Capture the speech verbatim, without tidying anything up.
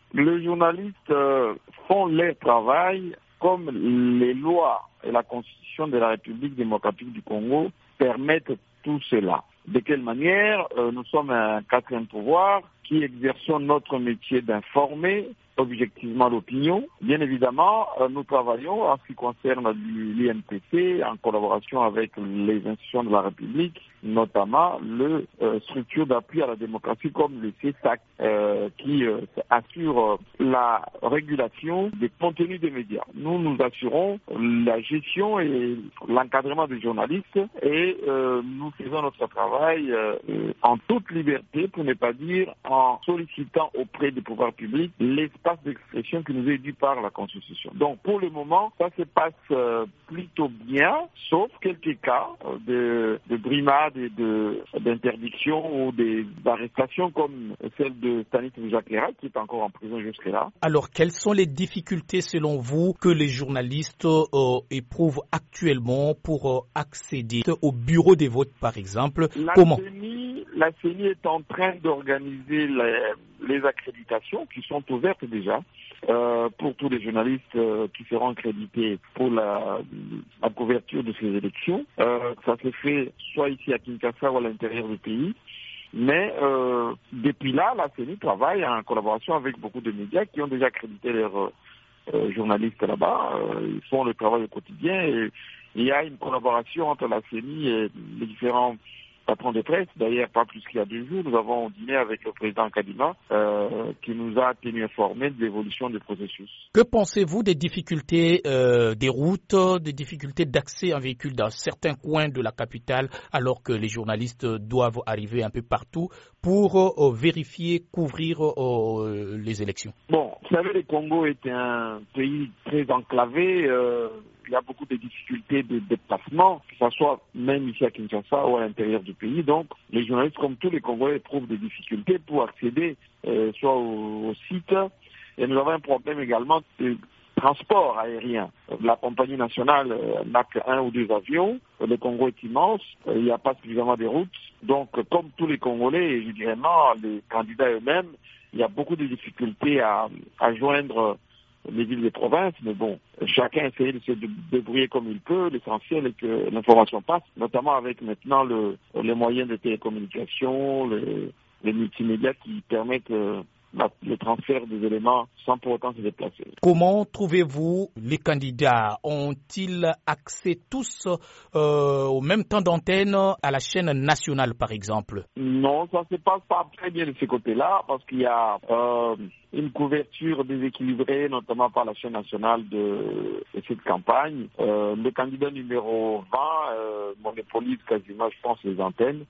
Les journalistes euh, font leur travail comme les lois et la Constitution de la République démocratique du Congo permettent tout cela. De quelle manière? euh, Nous sommes un quatrième pouvoir qui exerçons notre métier d'informer objectivement l'opinion. Bien évidemment, euh, nous travaillons en ce qui concerne l'I N P C en collaboration avec les institutions de la République, notamment le euh, structure d'appui à la démocratie comme le C E S A C, euh, qui euh, assure euh, la régulation des contenus des médias. Nous, nous assurons la gestion et l'encadrement des journalistes et euh, nous faisons notre travail euh, en toute liberté, pour ne pas dire en sollicitant auprès des pouvoirs publics l'espace d'expression qui nous est dû par la Constitution. Donc pour le moment, ça se passe euh, plutôt bien, sauf quelques cas euh, de, de brimades et de, d'interdiction ou des arrestations comme celle de Stanislas Jacquera, qui est encore en prison jusque-là. Alors, quelles sont les difficultés selon vous que les journalistes euh, éprouvent actuellement pour euh, accéder au bureau des votes, par exemple? La Comment C E N I, la C E N I est en train d'organiser les, les accréditations qui sont ouvertes déjà euh, pour tous les journalistes euh, qui seront accrédités pour la, la couverture de ces élections. Euh, ça se fait soit ici à Kinshasa ou à l'intérieur du pays. Mais euh, depuis là, la C E N I travaille en collaboration avec beaucoup de médias qui ont déjà accrédité leurs euh, journalistes là-bas. Euh, ils font le travail au quotidien et il y a une collaboration entre la C E N I et les différents patrons de presse. D'ailleurs, pas plus qu'il y a deux jours, nous avons dîné avec le président Kadima euh, qui nous a tenu informés de l'évolution du processus. Que pensez-vous des difficultés euh, des routes, des difficultés d'accès en véhicule dans certains coins de la capitale, alors que les journalistes doivent arriver un peu partout pour euh, vérifier, couvrir euh, les élections? Bon, vous savez, le Congo est un pays très enclavé. Euh, il y a beaucoup de difficultés de déplacement, que ce soit même ici à Kinshasa ou à l'intérieur du pays. Donc, les journalistes, comme tous les Congolais, éprouvent des difficultés pour accéder euh, soit au, au site. Et nous avons un problème également de transport aérien. La compagnie nationale euh, n'a qu'un ou deux avions. Le Congo est immense. Euh, il n'y a pas suffisamment de routes. Donc, comme tous les Congolais, et je dirais non, les candidats eux-mêmes, il y a beaucoup de difficultés à, à joindre les villes des provinces, mais bon, chacun essaie de se débrouiller comme il peut. L'essentiel est que l'information passe, notamment avec maintenant le, les moyens de télécommunication, les, les multimédias qui permettent euh, la, le transfert des éléments sans pour autant se déplacer. Comment trouvez-vous les candidats? Ont-ils accès tous euh, au même temps d'antenne à la chaîne nationale, par exemple? Non, ça ne se passe pas très bien de ce côté-là, parce qu'il y a euh, une couverture déséquilibrée, notamment par la chaîne nationale de, de cette campagne. Euh, le candidat numéro vingt euh, monopolise quasiment, je pense, les antennes.